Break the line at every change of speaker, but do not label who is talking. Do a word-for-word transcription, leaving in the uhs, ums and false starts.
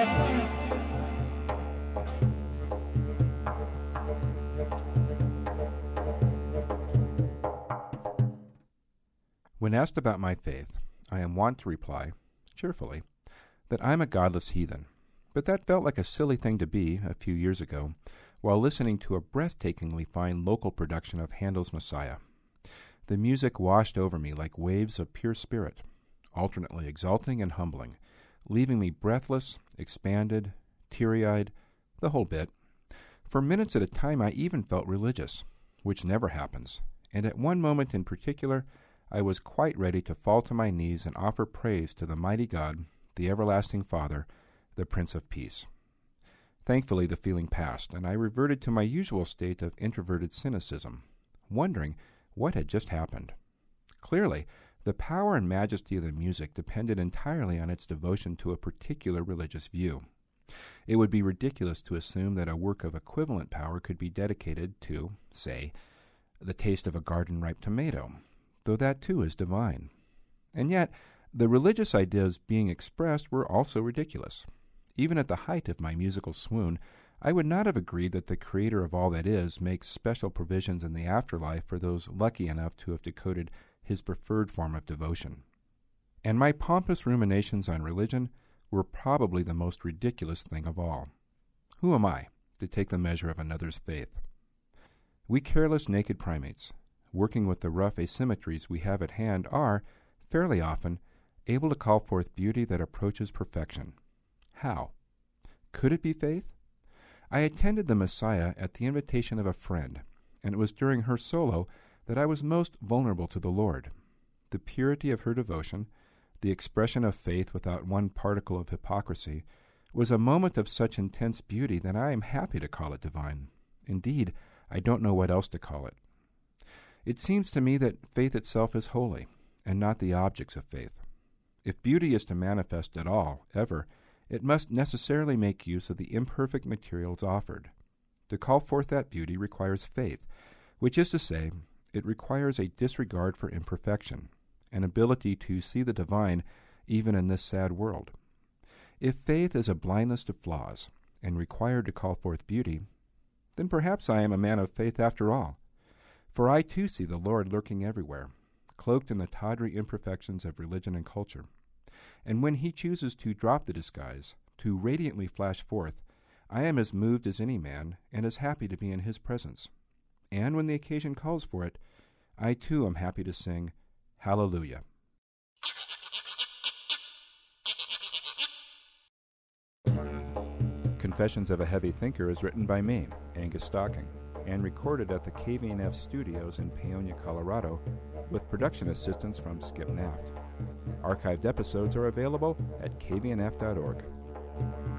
When asked about my faith, I am wont to reply, cheerfully, that I'm a godless heathen. But that felt like a silly thing to be a few years ago, while listening to a breathtakingly fine local production of Handel's Messiah. The music washed over me like waves of pure spirit, alternately exalting and humbling, leaving me breathless, expanded, teary-eyed, the whole bit. For minutes at a time I even felt religious, which never happens, and at one moment in particular I was quite ready to fall to my knees and offer praise to the mighty God, the everlasting Father, the Prince of Peace. Thankfully the feeling passed, and I reverted to my usual state of introverted cynicism, wondering what had just happened. Clearly, the power and majesty of the music depended entirely on its devotion to a particular religious view. It would be ridiculous to assume that a work of equivalent power could be dedicated to, say, the taste of a garden-ripe tomato, though that too is divine. And yet, the religious ideas being expressed were also ridiculous. Even at the height of my musical swoon, I would not have agreed that the Creator of all that is makes special provisions in the afterlife for those lucky enough to have decoded his preferred form of devotion. And my pompous ruminations on religion were probably the most ridiculous thing of all. Who am I to take the measure of another's faith? We careless naked primates, working with the rough asymmetries we have at hand, are, fairly often, able to call forth beauty that approaches perfection. How? Could it be faith? I attended the Messiah at the invitation of a friend, and it was during her solo that I was most vulnerable to the Lord. The purity of her devotion, the expression of faith without one particle of hypocrisy, was a moment of such intense beauty that I am happy to call it divine. Indeed, I don't know what else to call it. It seems to me that faith itself is holy, and not the objects of faith. If beauty is to manifest at all, ever, it must necessarily make use of the imperfect materials offered. To call forth that beauty requires faith, which is to say, it requires a disregard for imperfection, an ability to see the divine even in this sad world. If faith is a blindness to flaws, and required to call forth beauty, then perhaps I am a man of faith after all. For I too see the Lord lurking everywhere, cloaked in the tawdry imperfections of religion and culture. And when he chooses to drop the disguise, to radiantly flash forth, I am as moved as any man, and as happy to be in his presence. And when the occasion calls for it, I too am happy to sing, Hallelujah. Confessions of a Heavy Thinker is written by me, Angus Stocking, and recorded at the K V N F studios in Paonia, Colorado, with production assistance from Skip Naft. Archived episodes are available at k v n f dot org.